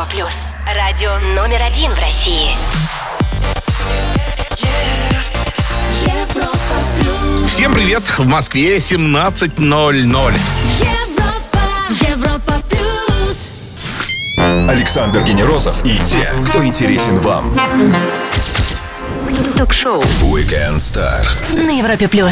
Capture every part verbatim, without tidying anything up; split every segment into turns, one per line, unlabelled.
Плюс. Радио номер один в России.
Европа плюс.
Всем привет! В Москве семнадцать ноль ноль.
Европа, Европа плюс.
Александр Генерозов и те, кто интересен вам.
Ток-шоу
Weekend Star
на Европе Плюс.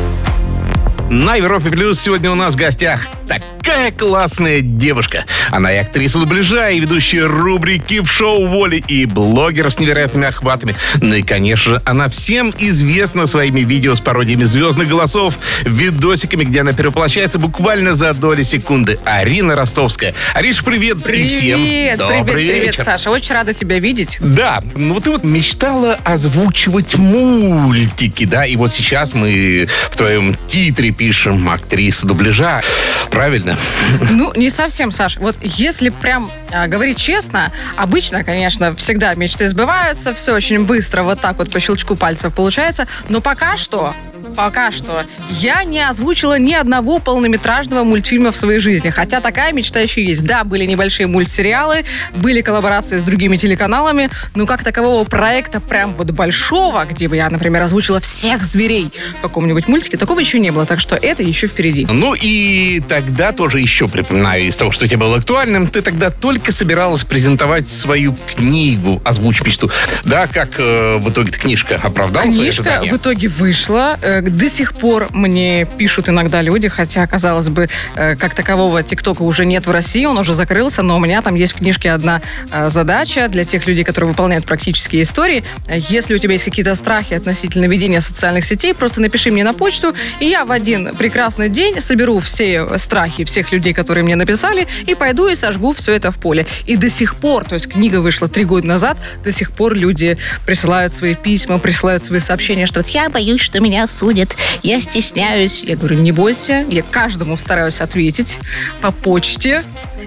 На Европе Плюс сегодня у нас в гостях такая классная девушка. Она и актриса дубляжа, и ведущая рубрики в шоу «Воли», и блогер с невероятными охватами. Ну и, конечно же, она всем известна своими видео с пародиями звездных голосов, видосиками, где она перевоплощается буквально за доли секунды. Арина Ростовская. Ариш, привет,
Привет,
и всем добрый
привет, привет,
вечер.
Саша. Очень рада тебя видеть.
Да, ну ты вот мечтала озвучивать мультики, да, и вот сейчас мы в твоем титре пишем актриса дубляжа, правильно?
Ну, не совсем, Саш. Вот если прям а, говорить честно, обычно, конечно, всегда мечты сбываются, все очень быстро, вот так вот по щелчку пальцев получается, но пока что... Пока что я не озвучила ни одного полнометражного мультфильма в своей жизни. Хотя такая мечта еще есть. Да, были небольшие мультсериалы, были коллаборации с другими телеканалами, но как такового проекта прям вот большого, где бы я, например, озвучила всех зверей в каком-нибудь мультике, такого еще не было. Так что это еще впереди.
Ну и тогда тоже еще припоминаю из того, что тебе было актуальным, ты тогда только собиралась презентовать свою книгу «Озвучь мечту». Да, как э, в итоге-то книжка оправдала свои
Книжка
ожидания?
в итоге вышла. До сих пор мне пишут иногда люди, хотя, казалось бы, как такового ТикТока уже нет в России, он уже закрылся, но у меня там есть в книжке одна задача для тех людей, которые выполняют практические истории. Если у тебя есть какие-то страхи относительно ведения социальных сетей, просто напиши мне на почту, и я в один прекрасный день соберу все страхи всех людей, которые мне написали, и пойду и сожгу все это в поле. И до сих пор, то есть книга вышла три года назад, до сих пор люди присылают свои письма, присылают свои сообщения, что я боюсь, что меня судят, я стесняюсь. Я говорю, не бойся, я каждому стараюсь ответить по почте.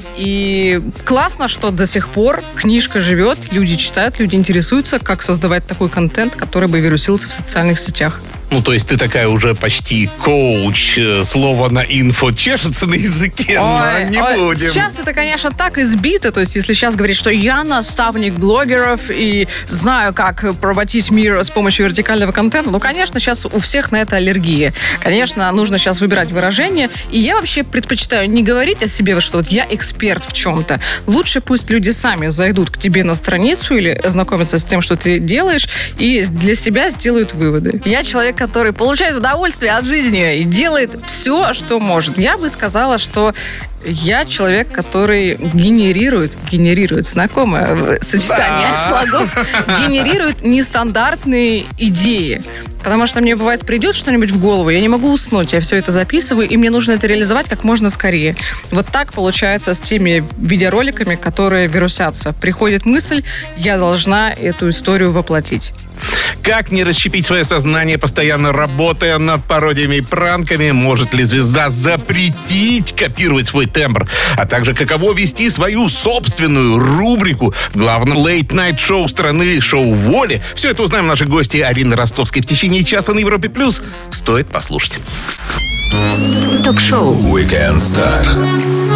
И классно, что до сих пор книжка живет, люди читают, люди интересуются, как создавать такой контент, который бы вирусился в социальных сетях.
Ну, то есть ты такая уже почти коуч. Слово на инфо чешется на языке, но
Ой,
не
ой,
будем.
Сейчас это, конечно, так избито. То есть, если сейчас говорить, что я наставник блогеров и знаю, как поработить мир с помощью вертикального контента, ну, конечно, сейчас у всех на это аллергия. Конечно, нужно сейчас выбирать выражения. И я вообще предпочитаю не говорить о себе, что вот я эксперт в чем-то. Лучше пусть люди сами зайдут к тебе на страницу или ознакомятся с тем, что ты делаешь, и для себя сделают выводы. Я человек, который получает удовольствие от жизни и делает все, что может. Я бы сказала, что я человек, который генерирует, генерирует, знакомое сочетание
Да.
слогов, генерирует нестандартные идеи. Потому что мне, бывает, придет что-нибудь в голову, я не могу уснуть, я все это записываю, и мне нужно это реализовать как можно скорее. Вот так получается с теми видеороликами, которые вирусятся. Приходит мысль, я должна эту историю воплотить.
Как не расщепить свое сознание, постоянно работая над пародиями и пранками? Может ли звезда запретить копировать свой тембр? А также каково вести свою собственную рубрику в главном лейт-найт-шоу страны, шоу «Воли»? Все это узнаем наши гости Арины Ростовской в течение часа на Европе+. плюс. Стоит послушать.
Ток-шоу
Weekend Star.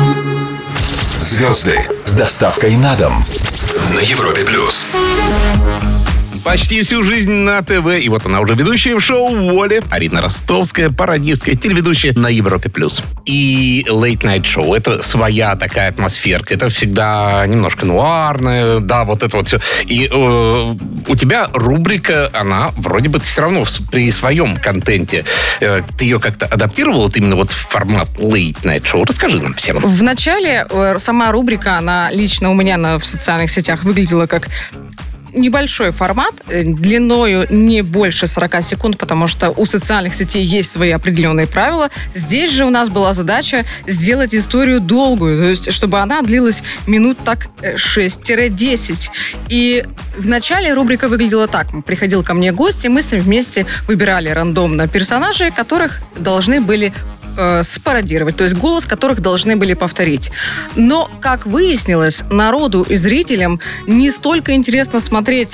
Звезды с доставкой на дом на Европе плюс.
Почти всю жизнь на ТВ. И вот она уже ведущая в шоу «Воли». Арина Ростовская, пародистка, телеведущая на Европе+. И лейт-найт-шоу — это своя такая атмосферка. Это всегда немножко нуарное, да, вот это вот все. И э, у тебя рубрика, она вроде бы все равно при своем контенте. Э, ты ее как-то адаптировала вот именно вот в формат лейт-найт-шоу? Расскажи нам всем.
В начале э, сама рубрика, она лично у меня на, в социальных сетях выглядела как небольшой формат, длиною не больше сорок секунд, потому что у социальных сетей есть свои определенные правила. Здесь же у нас была задача сделать историю долгую, то есть чтобы она длилась минут так шесть-десять. И в начале рубрика выглядела так. Приходил ко мне гость, и мы с ним вместе выбирали рандомно персонажей, которых должны были спародировать, то есть голос которых должны были повторить. Но, как выяснилось, народу и зрителям не столько интересно смотреть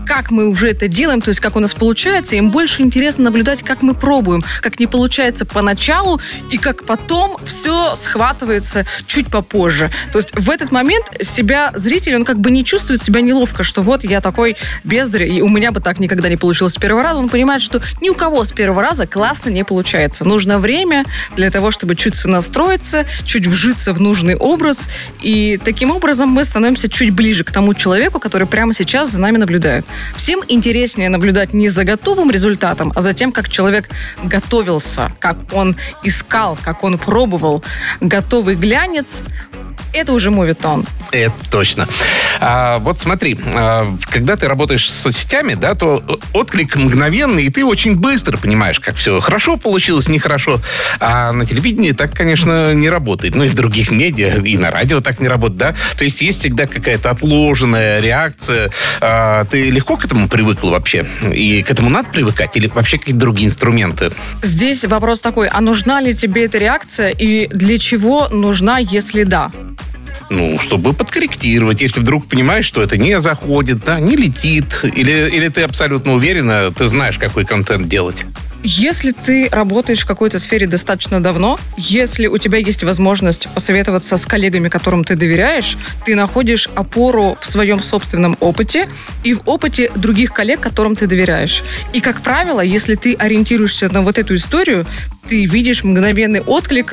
как мы уже это делаем, то есть как у нас получается, им больше интересно наблюдать, как мы пробуем, как не получается поначалу, и как потом все схватывается чуть попозже. То есть в этот момент себя зритель, он как бы не чувствует себя неловко, что вот я такой бездарь, и у меня бы так никогда не получилось с первого раза. Он понимает, что ни у кого с первого раза классно не получается. Нужно время для того, чтобы чуть сонастроиться, чуть вжиться в нужный образ, и таким образом мы становимся чуть ближе к тому человеку, который прямо сейчас за нами наблюдает. Всем интереснее наблюдать не за готовым результатом, а за тем, как человек готовился, как он искал, как он пробовал. Готовый глянец — это уже моветон.
Это точно. А, вот смотри, а, когда ты работаешь с соцсетями, да, то отклик мгновенный, и ты очень быстро понимаешь, как все хорошо получилось, нехорошо. А на телевидении так, конечно, не работает. Ну и в других медиа, и на радио так не работает, да. То есть есть всегда какая-то отложенная реакция. А, ты легко к этому привыкла вообще? И к этому надо привыкать? Или вообще какие-то другие инструменты?
Здесь вопрос такой, а нужна ли тебе эта реакция, и для чего нужна, если да?
Ну, чтобы подкорректировать, если вдруг понимаешь, что это не заходит, да, не летит, или, или ты абсолютно уверена, ты знаешь, какой контент делать.
Если ты работаешь в какой-то сфере достаточно давно, если у тебя есть возможность посоветоваться с коллегами, которым ты доверяешь, ты находишь опору в своем собственном опыте и в опыте других коллег, которым ты доверяешь. И, как правило, если ты ориентируешься на вот эту историю, ты видишь мгновенный отклик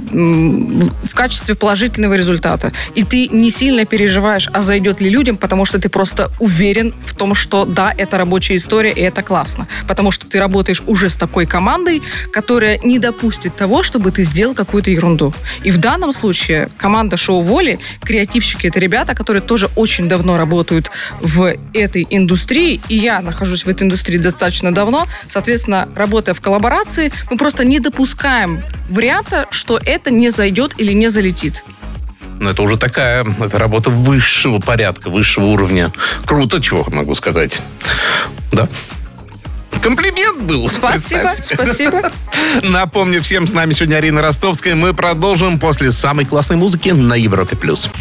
в качестве положительного результата. И ты не сильно переживаешь, а зайдет ли людям, потому что ты просто уверен в том, что да, это рабочая история, и это классно. Потому что ты работаешь уже с такой командой, которая не допустит того, чтобы ты сделал какую-то ерунду. И в данном случае команда «Шоу Воли», креативщики — это ребята, которые тоже очень давно работают в этой индустрии, и я нахожусь в этой индустрии достаточно давно. Соответственно, работая в коллаборации, мы просто не допускаем варианта, что это не зайдет или не залетит.
Ну, это уже такая, это работа высшего порядка, высшего уровня. Круто, чего могу сказать. Да? Комплимент был.
Спасибо, спасибо.
Напомню всем, с нами сегодня Арина Ростовская. Мы продолжим после самой классной музыки на Европе+.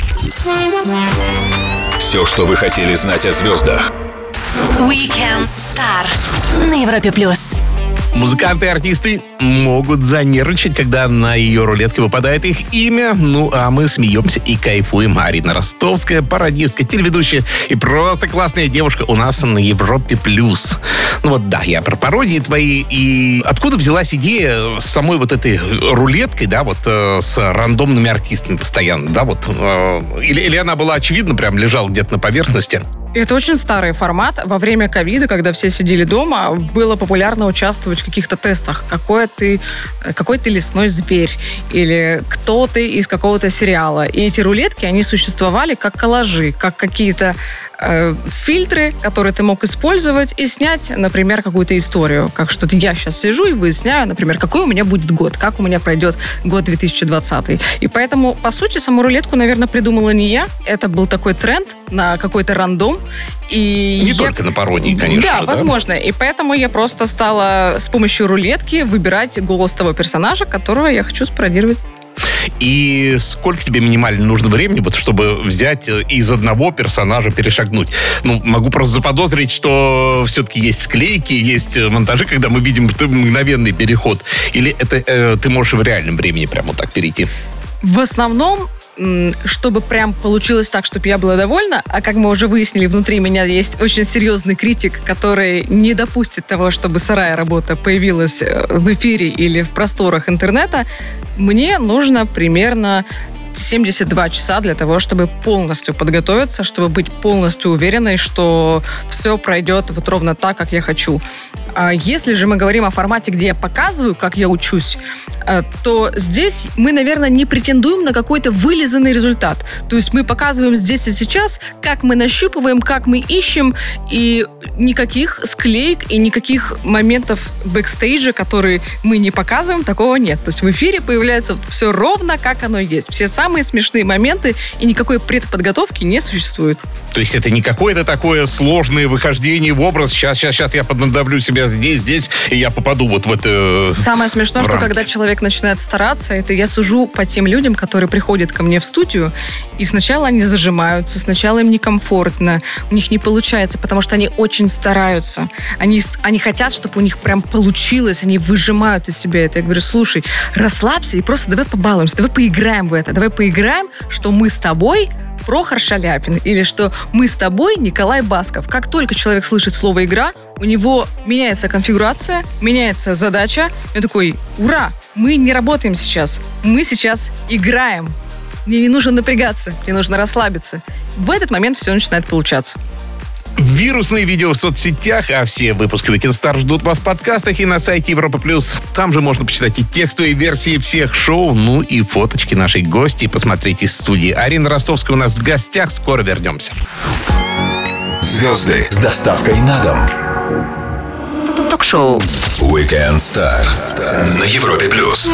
Все, что вы хотели знать о звездах.
Weekend Star на Европе+.
Музыканты и артисты могут занервничать, когда на ее рулетке выпадает их имя. Ну, а мы смеемся и кайфуем. Арина Ростовская, пародистка, телеведущая и просто классная девушка у нас на Европе+. Ну вот, да, я про пародии твои. И откуда взялась идея с самой вот этой рулеткой, да, вот э, с рандомными артистами постоянно, да, вот? Э, или, или она была очевидна, прям лежала где-то на поверхности?
Это очень старый формат. Во время ковида, когда все сидели дома, было популярно участвовать в каких-то тестах. Какой ты, какой ты лесной зверь или кто ты из какого-то сериала. И эти рулетки, они существовали как коллажи, как какие-то э, фильтры, которые ты мог использовать и снять, например, какую-то историю. Как что-то я сейчас сижу и выясняю, например, какой у меня будет год, как у меня пройдет год две тысячи двадцатый. И поэтому, по сути, саму рулетку, наверное, придумала не я. Это был такой тренд на какой-то рандом. И
не
я...
только на пародии, конечно.
Да,
да,
возможно. И поэтому я просто стала с помощью рулетки выбирать голос того персонажа, которого я хочу спародировать.
И сколько тебе минимально нужно времени, вот, чтобы взять из одного персонажа перешагнуть? Ну, могу просто заподозрить, что все-таки есть склейки, есть монтажи, когда мы видим мгновенный переход. Или это э, ты можешь в реальном времени прямо вот так перейти?
В основном, чтобы прям получилось так, чтобы я была довольна, а как мы уже выяснили, внутри меня есть очень серьезный критик, который не допустит того, чтобы сырая работа появилась в эфире или в просторах интернета, мне нужно примерно семьдесят два часа для того, чтобы полностью подготовиться, чтобы быть полностью уверенной, что все пройдет вот ровно так, как я хочу. А если же мы говорим о формате, где я показываю, как я учусь, то здесь мы, наверное, не претендуем на какой-то вылизанный результат. То есть мы показываем здесь и сейчас, как мы нащупываем, как мы ищем, и никаких склеек и никаких моментов бэкстейджа, которые мы не показываем, такого нет. То есть в эфире появляется все ровно, как оно есть. Все самые смешные моменты, и никакой предподготовки не существует.
То есть это не какое-то такое сложное выхождение в образ. Сейчас, сейчас, сейчас я поднадавлю себе я здесь, здесь, и я попаду вот в это...
Самое смешное,
в
что
рамки.
когда человек начинает стараться, это я сужу по тем людям, которые приходят ко мне в студию, и сначала они зажимаются, сначала им некомфортно, у них не получается, потому что они очень стараются. Они, они хотят, чтобы у них прям получилось, они выжимают из себя это. Я говорю, слушай, расслабься и просто давай побалуемся, давай поиграем в это, давай поиграем, что мы с тобой Прохор Шаляпин, или что мы с тобой Николай Басков. Как только человек слышит слово «игра», у него меняется конфигурация, меняется задача. И он такой, ура, мы не работаем сейчас, мы сейчас играем. Мне не нужно напрягаться, мне нужно расслабиться. В этот момент все начинает получаться.
Вирусные видео в соцсетях, а все выпуски Weekend Star ждут вас в подкастах и на сайте Европа Плюс. Там же можно почитать и текстовые версии всех шоу, ну и фоточки нашей гости посмотреть из студии. Арина Ростовская у нас в гостях. Скоро вернемся.
Звезды с доставкой на дом.
Ток-шоу.
Weekend Star на Европе Плюс.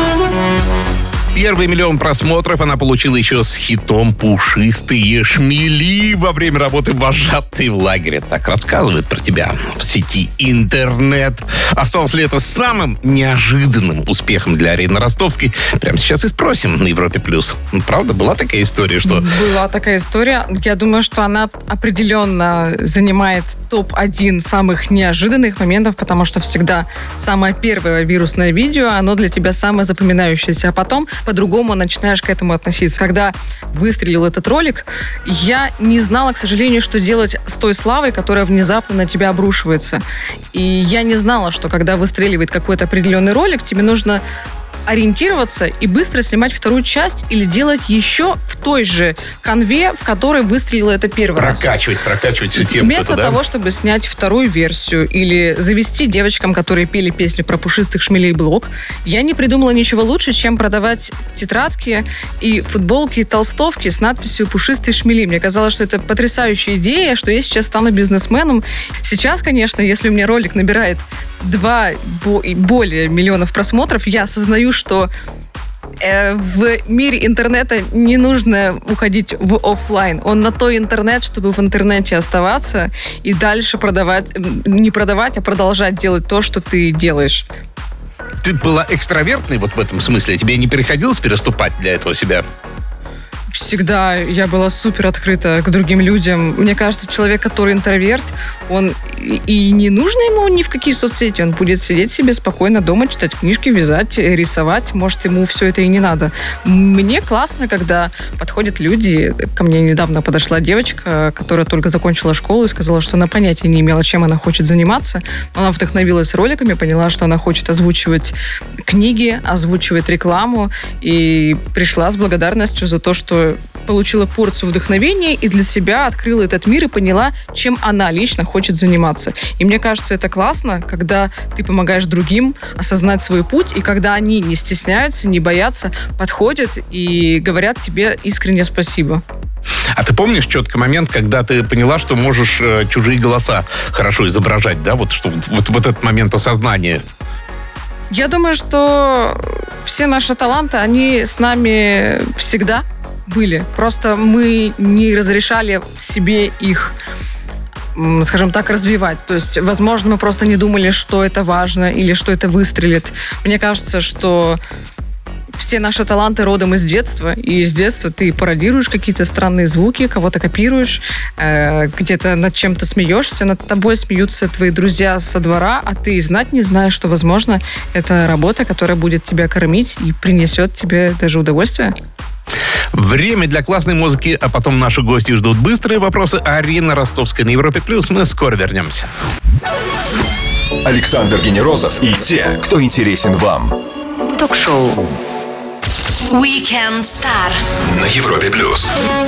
Первый миллион просмотров она получила еще с хитом «Пушистые шмели» во время работы вожатой в лагере. Так рассказывают про тебя в сети интернет. Осталось ли это самым неожиданным успехом для Арины Ростовской? Прямо сейчас и спросим на Европе+. Правда, была такая история, что...
Была такая история. Я думаю, что она определенно занимает топ один самых неожиданных моментов, потому что всегда самое первое вирусное видео, оно для тебя самое запоминающееся. А потом по-другому начинаешь к этому относиться. Когда выстрелил этот ролик, я не знала, к сожалению, что делать с той славой, которая внезапно на тебя обрушивается. И я не знала, что когда выстреливает какой-то определенный ролик, тебе нужно ориентироваться и быстро снимать вторую часть или делать еще в той же конве, в которой выстрелила это первый раз.
Прокачивать, прокачивать всю тему.
Вместо
да?
того, чтобы снять вторую версию или завести девочкам, которые пели песню про пушистых шмелей, блог, я не придумала ничего лучше, чем продавать тетрадки и футболки и толстовки с надписью «Пушистые шмели». Мне казалось, что это потрясающая идея, что я сейчас стану бизнесменом. Сейчас, конечно, если у меня ролик набирает два и более миллионов просмотров, я осознаю, что э, в мире интернета не нужно уходить в офлайн. Он на то интернет, чтобы в интернете оставаться и дальше продавать, не продавать, а продолжать делать то, что ты делаешь.
Ты была экстравертной вот в этом смысле? Тебе не приходилось переступать для этого себя?
Всегда я была супер открыта к другим людям. Мне кажется, человек, который интроверт, он и, и не нужно ему ни в какие соцсети. Он будет сидеть себе спокойно дома, читать книжки, вязать, рисовать. Может, ему все это и не надо. Мне классно, когда подходят люди. Ко мне недавно подошла девочка, которая только закончила школу и сказала, что она понятия не имела, чем она хочет заниматься. Она вдохновилась роликами, поняла, что она хочет озвучивать книги, озвучивать рекламу. И пришла с благодарностью за то, что получила порцию вдохновения и для себя открыла этот мир и поняла, чем она лично хочет заниматься. И мне кажется, это классно, когда ты помогаешь другим осознать свой путь, и когда они не стесняются, не боятся, подходят и говорят тебе искренне спасибо.
А ты помнишь четко момент, когда ты поняла, что можешь э, чужие голоса хорошо изображать, да? Вот, что, вот, вот этот момент осознания.
Я думаю, что все наши таланты, они с нами всегда были. Просто мы не разрешали себе их, скажем так, развивать. То есть, возможно, мы просто не думали, что это важно или что это выстрелит. Мне кажется, что все наши таланты родом из детства, и из детства ты пародируешь какие-то странные звуки, кого-то копируешь, э, где-то над чем-то смеешься, над тобой смеются твои друзья со двора, а ты знать не знаешь, что, возможно, это работа, которая будет тебя кормить и принесет тебе даже удовольствие.
Время для классной музыки, а потом наши гости ждут быстрые вопросы. Арина Ростовская на Европе+. Мы скоро вернемся.
Александр Генерозов и те, кто интересен вам.
Ток-шоу. Weekend Star.
На Европе Плюс.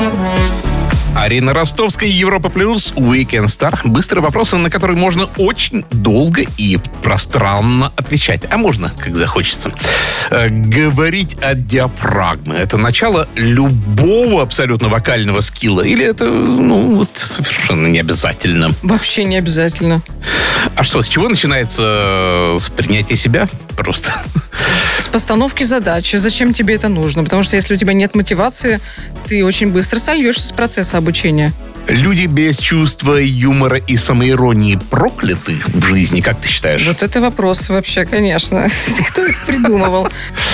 Арина Ростовская, Европа Плюс, Weekend Star. Быстрые вопросы, на которые можно очень долго и пространно отвечать. А можно, как захочется. Э, говорить от диафрагмы. Это начало любого абсолютно вокального скилла? Или это, ну, вот совершенно не обязательно?
Вообще не обязательно.
А что, с чего начинается? С принятия себя? Просто.
С постановки задачи. Зачем тебе это нужно? Потому что если у тебя нет мотивации, ты очень быстро сольешься с процесса обучения.
Люди без чувства юмора и самоиронии прокляты в жизни, как ты считаешь?
Вот это вопрос вообще, конечно. Кто их придумывал?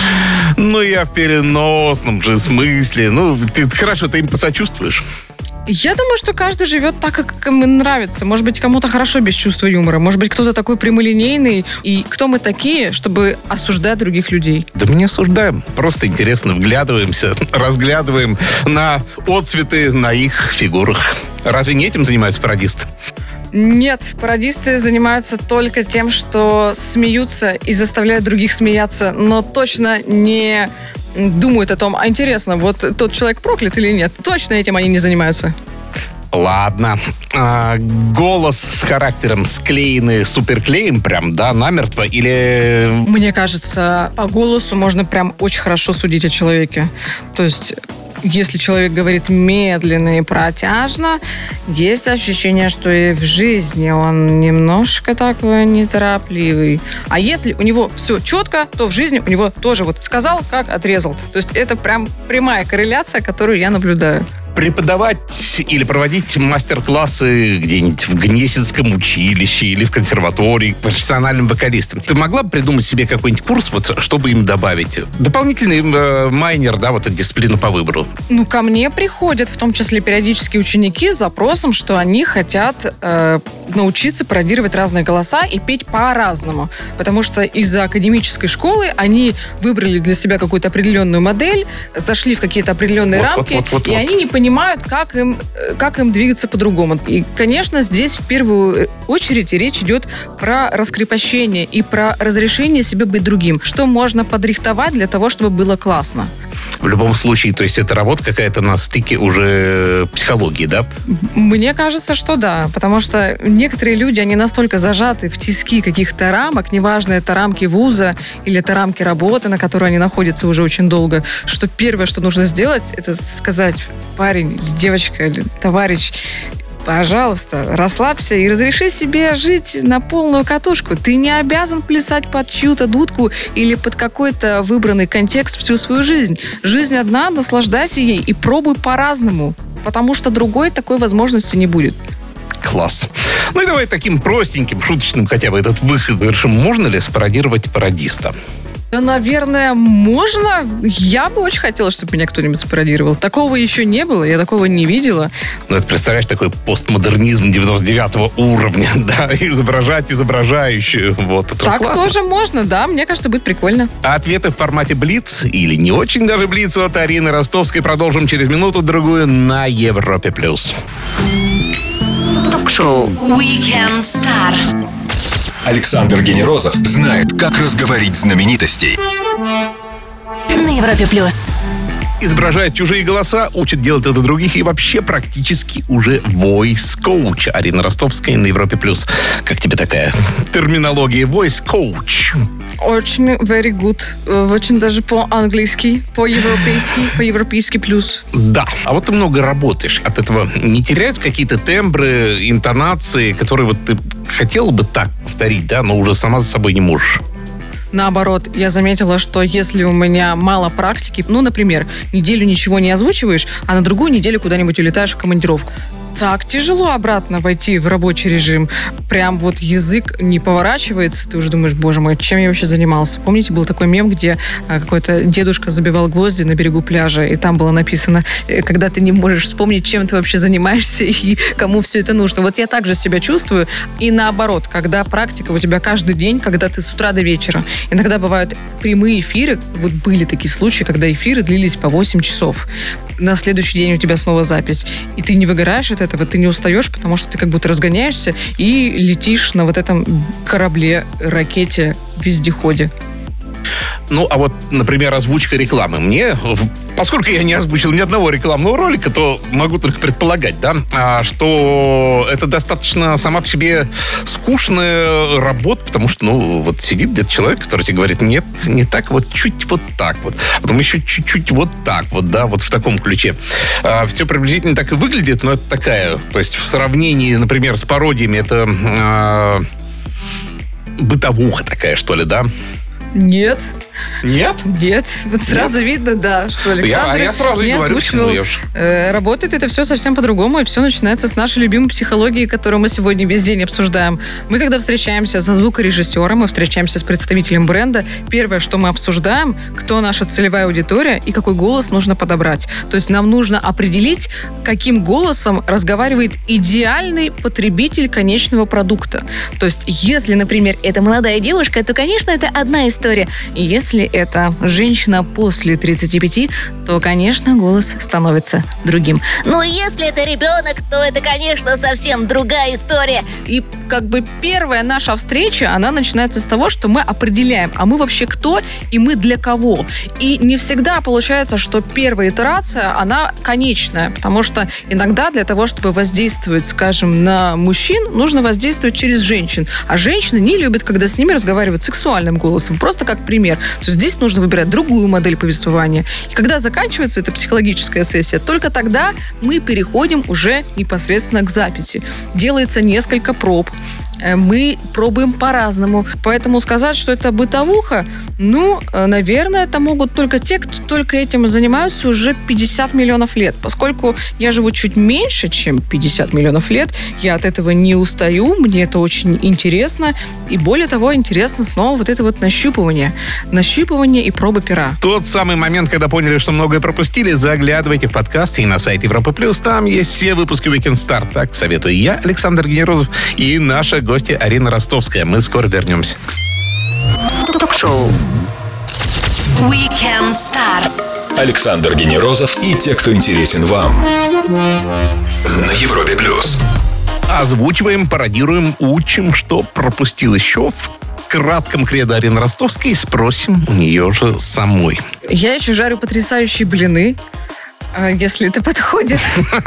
Ну, я в переносном же смысле. Ну, ты хорошо, ты им посочувствуешь?
Я думаю, что каждый живет так, как ему нравится. Может быть, кому-то хорошо без чувства юмора. Может быть, кто-то такой прямолинейный. И кто мы такие, чтобы осуждать других людей?
Да мы не осуждаем. Просто интересно вглядываемся, разглядываем на отцветы на их фигурах. Разве не этим занимаются пародисты?
Нет, пародисты занимаются только тем, что смеются и заставляют других смеяться, но точно не думают о том, а интересно, вот тот человек проклят или нет. Точно этим они не занимаются.
Ладно. А, голос с характером склеенный суперклеем прям, да, намертво? Или...
Мне кажется, по голосу можно прям очень хорошо судить о человеке. То есть... Если человек говорит медленно и протяжно, есть ощущение, что и в жизни он немножко такой неторопливый. А если у него все четко, то в жизни у него тоже вот сказал, как отрезал. То есть это прям прямая корреляция, которую я наблюдаю.
Преподавать или проводить мастер-классы где-нибудь в Гнесинском училище или в консерватории профессиональным вокалистам. Ты могла бы придумать себе какой-нибудь курс, вот, чтобы им добавить? Дополнительный э, майнер, да, вот эта дисциплина по выбору.
Ну, ко мне приходят, в том числе периодически ученики, с запросом, что они хотят э, научиться пародировать разные голоса и петь по-разному. Потому что из-за академической школы они выбрали для себя какую-то определенную модель, зашли в какие-то определенные
вот,
рамки,
вот, вот, вот,
и
вот.
они не понимают, как им, как им двигаться по-другому. И, конечно, здесь в первую очередь речь идет про раскрепощение и про разрешение себе быть другим. Что можно подрихтовать для того, чтобы было классно.
В любом случае, то есть это работа какая-то на стыке уже психологии, да?
Мне кажется, что да, потому что некоторые люди, они настолько зажаты в тиски каких-то рамок, неважно, это рамки вуза или это рамки работы, на которой они находятся уже очень долго, что первое, что нужно сделать, это сказать: парень или девочка или товарищ, пожалуйста, расслабься и разреши себе жить на полную катушку. Ты не обязан плясать под чью-то дудку или под какой-то выбранный контекст всю свою жизнь. Жизнь одна, наслаждайся ей и пробуй по-разному, потому что другой такой возможности не будет.
Класс. Ну и давай таким простеньким, шуточным хотя бы этот выход решим. Можно ли спародировать пародиста?
Да, наверное, можно. Я бы очень хотела, чтобы меня кто-нибудь спародировал. Такого еще не было, я такого не видела.
Ну, это, представляешь, такой постмодернизм девяносто девятого уровня, да, изображать изображающую. Вот, это
Так
классно.
тоже можно, да, мне кажется, будет прикольно.
А ответы в формате Блиц или не очень даже Блиц от Арины Ростовской продолжим через минуту-другую на Европе+.
Ток-шоу Weekend Star.
Александр Генерозов знает, как разговорить знаменитостей.
На Европе плюс.
Изображает чужие голоса, учит делать это других и вообще практически уже voice coach. Арина Ростовская на Европе+. Как тебе такая терминология voice coach?
Очень very good. Э, Очень даже по-английски, по-европейски, по-европейски плюс.
Да. А вот ты много работаешь. От этого не теряются какие-то тембры, интонации, которые вот ты хотела бы так повторить, да, но уже сама за собой не можешь?
Наоборот, я заметила, что если у меня мало практики, ну, например, неделю ничего не озвучиваешь, а на другую неделю куда-нибудь улетаешь в командировку, так тяжело обратно войти в рабочий режим. Прям вот язык не поворачивается. Ты уже думаешь: боже мой, чем я вообще занимался? Помните, был такой мем, где а, какой-то дедушка забивал гвозди на берегу пляжа, и там было написано: когда ты не можешь вспомнить, чем ты вообще занимаешься и кому все это нужно. Вот я также себя чувствую. И наоборот, когда практика у тебя каждый день, когда ты с утра до вечера. Иногда бывают прямые эфиры. Вот были такие случаи, когда эфиры длились по восемь часов. На следующий день у тебя снова запись. И ты не выгораешь от этого, ты не устаешь, потому что ты как будто разгоняешься и летишь на вот этом корабле, ракете, вездеходе.
Ну, а вот, например, озвучка рекламы. Мне, поскольку я не озвучил ни одного рекламного ролика, то могу только предполагать, да, что это достаточно сама по себе скучная работа, потому что, ну, вот сидит где-то человек, который тебе говорит: нет, не так, вот чуть вот так вот, потом еще чуть-чуть вот так вот, да, вот в таком ключе. Все приблизительно так и выглядит, но это такая, то есть в сравнении, например, с пародиями, это а, бытовуха такая, что ли, да?
Нет.
Нет?
Нет, вот сразу видно, да, что Александр
Я- я сразу и
не
говорю,
озвучивал.
почему я ж-
Э, Работает это все совсем по-другому, и все начинается с нашей любимой психологии, которую мы сегодня весь день обсуждаем. Мы, когда встречаемся со звукорежиссером, мы встречаемся с представителем бренда, первое, что мы обсуждаем, кто наша целевая аудитория и какой голос нужно подобрать. То есть нам нужно определить, каким голосом разговаривает идеальный потребитель конечного продукта. То есть, если, например, это молодая девушка, то, конечно, это одна история. И если это женщина после тридцати пяти, то, конечно, голос становится другим.
Ну, если это ребенок, то это, конечно, совсем другая история.
И как бы первая наша встреча, она начинается с того, что мы определяем, а мы вообще кто и мы для кого. И не всегда получается, что первая итерация, она конечная, потому что иногда для того, чтобы воздействовать, скажем, на мужчин, нужно воздействовать через женщин. А женщины не любят, когда с ними разговаривают сексуальным голосом. Просто как пример. То есть здесь нужно выбирать другую модель повествования. И когда заканчивается эта психологическая сессия, только тогда мы переходим уже непосредственно к записи. Делается несколько проб. Э, Мы пробуем по-разному. Поэтому сказать, что это бытовуха, ну, э, наверное, это могут только те, кто только этим занимаются уже пятьдесят миллионов лет. Поскольку я живу чуть меньше, чем пятьдесят миллионов лет, я от этого не устаю, мне это очень интересно. И более того, интересно снова вот это вот нащупывание. Нащупывание и проба пера.
Тот самый момент, когда поняли, что многое пропустили, заглядывайте в подкасты и на сайт Европы Плюс. Там есть все выпуски Weekend Star. Так советую я, Александр Генерозов, и наша гостья Арина Ростовская. Мы скоро вернемся.
Ток-шоу Weekend Star.
Александр Генерозов и те, кто интересен вам. На Европе Плюс.
Озвучиваем, пародируем, учим, что пропустил еще в кратком кредо Арины Ростовской. Спросим у нее же самой.
Я еще жарю потрясающие блины, э, если это подходит.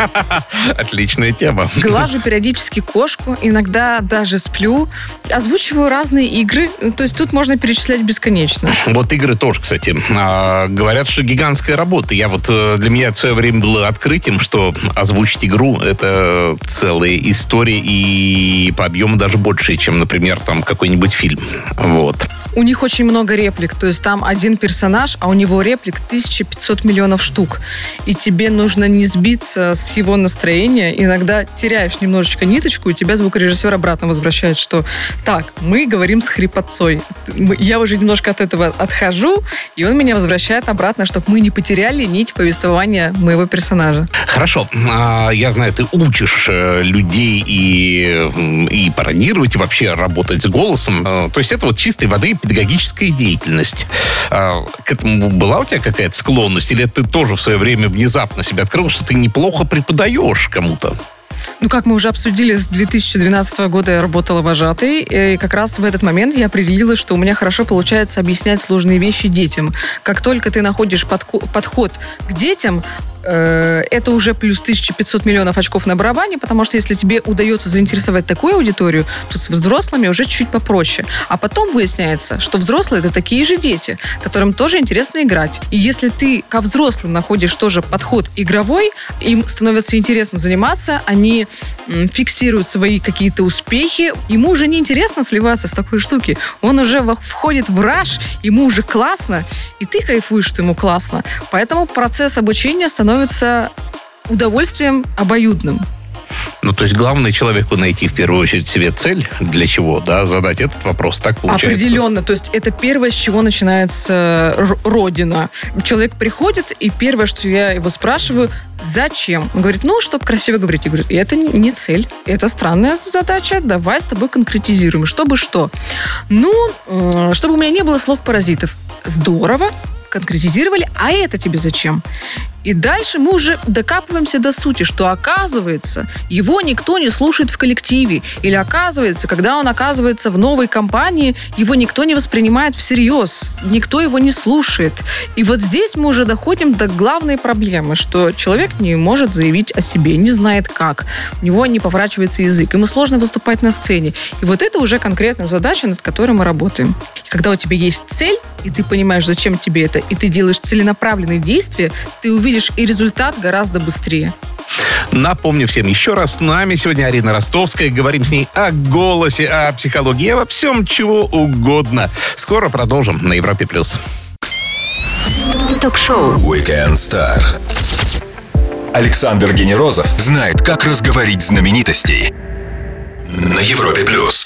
Отличная тема.
Глажу периодически кошку, иногда даже сплю. Озвучиваю разные игры. То есть тут можно перечислять бесконечно.
Вот игры тоже, кстати. А, говорят, что гигантская работа. Я вот э, для меня это в свое время было открытием, что озвучить игру — это целая история и по объему даже больше, чем, например, там какой-нибудь фильм. Вот.
У них очень много реплик. То есть там один персонаж, а у него реплик тысяча пятьсот миллионов штук. И тебе нужно не сбиться с его настроения. Иногда теряешь немножечко ниточку, и тебя звукорежиссер обратно возвращает, что так, мы говорим с хрипотцой. Мы- Я уже немножко от этого отхожу, и он меня возвращает обратно, чтобы мы не потеряли нить повествования моего персонажа.
Хорошо. А, я знаю, ты учишь э, людей и, м, и пародировать, и вообще работать с голосом. А, то есть это вот чистой воды педагогическая деятельность. А, к этому была у тебя какая-то склонность? Или ты тоже в свое время внезапно себя открыл, что ты неплохо преподаешь кому-то?
Ну, как мы уже обсудили, с две тысячи двенадцатого года я работала вожатой, и как раз в этот момент я определила, что у меня хорошо получается объяснять сложные вещи детям. Как только ты находишь подко- подход к детям, э, это уже плюс тысяча пятьсот миллионов очков на барабане, потому что если тебе удается заинтересовать такую аудиторию, то с взрослыми уже чуть попроще. А потом выясняется, что взрослые — это такие же дети, которым тоже интересно играть. И если ты ко взрослым находишь тоже подход игровой, им становится интересно заниматься, они м, фиксируют свои какие-то успехи, ему уже не интересно сливаться с такой штуки. Он уже во- входит в раж, ему уже классно, и ты кайфуешь, что ему классно. Поэтому процесс обучения становится удовольствием обоюдным.
Ну, то есть главное человеку найти в первую очередь себе цель, для чего, да, задать этот вопрос. Так получается.
Определенно. То есть это первое, с чего начинается р- родина. Человек приходит, и первое, что я его спрашиваю, зачем? Он говорит, ну, чтобы красиво говорить. Я говорю, это не не цель, это странная задача, давай с тобой конкретизируем. Чтобы что? Ну, м, чтобы у меня не было слов-паразитов. Здорово, конкретизировали, а это тебе зачем? И дальше мы уже докапываемся до сути, что оказывается, его никто не слушает в коллективе. Или оказывается, когда он оказывается в новой компании, его никто не воспринимает всерьез. Никто его не слушает. И вот здесь мы уже доходим до главной проблемы, что человек не может заявить о себе, не знает как. У него не поворачивается язык. Ему сложно выступать на сцене. И вот это уже конкретная задача, над которой мы работаем. И когда у тебя есть цель, и ты понимаешь, зачем тебе это, и ты делаешь целенаправленные действия, ты увидишь и результат гораздо быстрее.
Напомню всем еще раз, с нами сегодня Арина Ростовская. Говорим с ней о голосе, о психологии, обо всем, чего угодно. Скоро продолжим на Европе+. плюс.
Ток-шоу.
Weekend Star. Александр Генерозов знает, как разговорить знаменитостей на Европе плюс.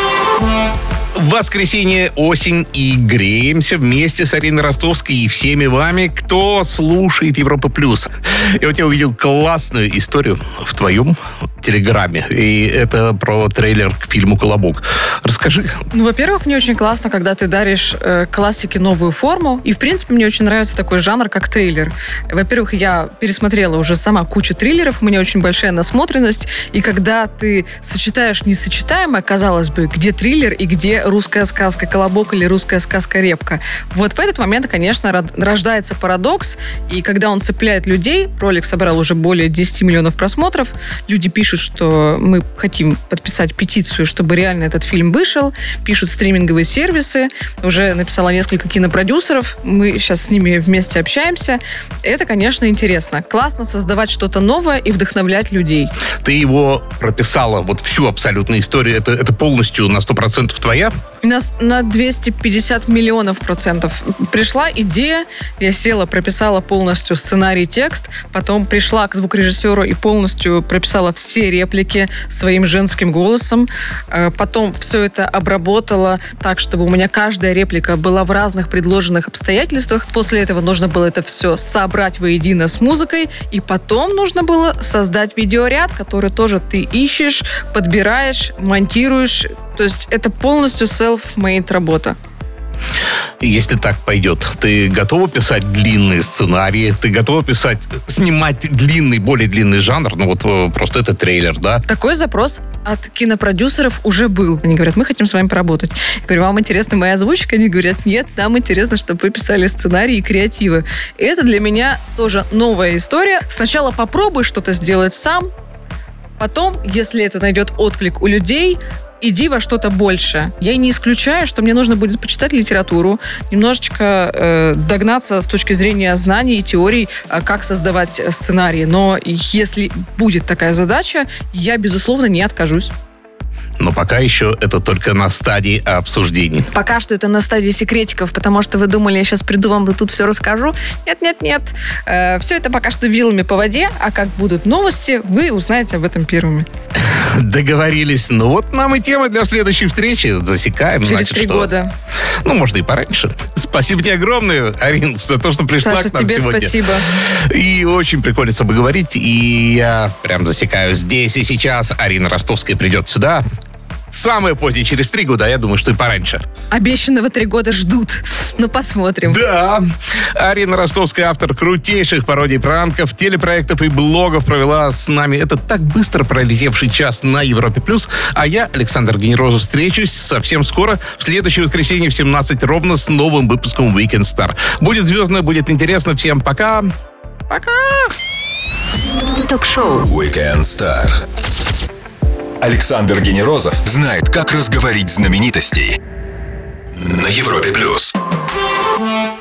В воскресенье осень и греемся вместе с Ариной Ростовской и всеми вами, кто слушает Европа плюс. Я у тебя увидел классную историю в твоем телеграме. И это про трейлер к фильму «Колобок». Расскажи.
Ну, во-первых, мне очень классно, когда ты даришь э, классике новую форму. И, в принципе, мне очень нравится такой жанр, как трейлер. Во-первых, я пересмотрела уже сама кучу триллеров, у меня очень большая насмотренность. И когда ты сочетаешь несочетаемое, казалось бы, где триллер и где русская сказка «Колобок» или русская сказка «Репка». Вот в этот момент, конечно, рождается парадокс. И когда он цепляет людей, ролик собрал уже более десять миллионов просмотров, люди пишут, что мы хотим подписать петицию, чтобы реально этот фильм вышел. Пишут стриминговые сервисы. Уже написала несколько кинопродюсеров. Мы сейчас с ними вместе общаемся. Это, конечно, интересно. Классно создавать что-то новое и вдохновлять людей.
Ты его прописала, вот всю абсолютную историю. Это, это полностью на сто процентов твоя?
На, на двести пятьдесят миллионов процентов. Пришла идея, я села, прописала полностью сценарий, текст, потом пришла к звукорежиссеру и полностью прописала все реплики своим женским голосом. Потом все это обработала так, чтобы у меня каждая реплика была в разных предложенных обстоятельствах. После этого нужно было это все собрать воедино с музыкой, и потом нужно было создать видеоряд, который тоже ты ищешь, подбираешь, монтируешь. То есть это полностью self-made работа.
Если так пойдет, ты готова писать длинные сценарии? Ты готова писать, снимать длинный, более длинный жанр? Ну вот просто это трейлер, да?
Такой запрос от кинопродюсеров уже был. Они говорят, мы хотим с вами поработать. Я говорю, вам интересна моя озвучка? Они говорят, нет, нам интересно, чтобы вы писали сценарии и креативы. И это для меня тоже новая история. Сначала попробуй что-то сделать сам, потом, если это найдет отклик у людей, иди во что-то большее. Я и не исключаю, что мне нужно будет почитать литературу, немножечко э, догнаться с точки зрения знаний и теорий, э, как создавать сценарии. Но если будет такая задача, я, безусловно, не откажусь.
Но пока еще это только на стадии обсуждений.
Пока что это на стадии секретиков, потому что вы думали, я сейчас приду вам и тут все расскажу. Нет-нет-нет. Э, все это пока что вилами по воде, а как будут новости, вы узнаете об этом первыми.
Договорились. Ну вот нам и тема для следующей встречи. Засекаем.
Через
значит,
три
что...
года.
Ну, можно и пораньше. Спасибо тебе огромное, Арин, за то, что пришла
Саша,
к нам
тебе
сегодня.
спасибо.
И очень прикольно с тобой говорить. И я прям засекаю здесь и сейчас. Арина Ростовская придет сюда. Самое позднее, через три года, а я думаю, что и пораньше.
Обещанного три года ждут. Ну, посмотрим.
Да. Арина Ростовская, автор крутейших пародий пранков, телепроектов и блогов, провела с нами этот так быстро пролетевший час на Европе+. А я, Александр Генерозов, встречусь совсем скоро, в следующее воскресенье в семнадцать ровно с новым выпуском Weekend Star. Будет звездно, будет интересно. Всем пока. Пока.
Ток-шоу.
Weekend Star. Александр Генерозов знает, как разговорить знаменитостей на Европе плюс.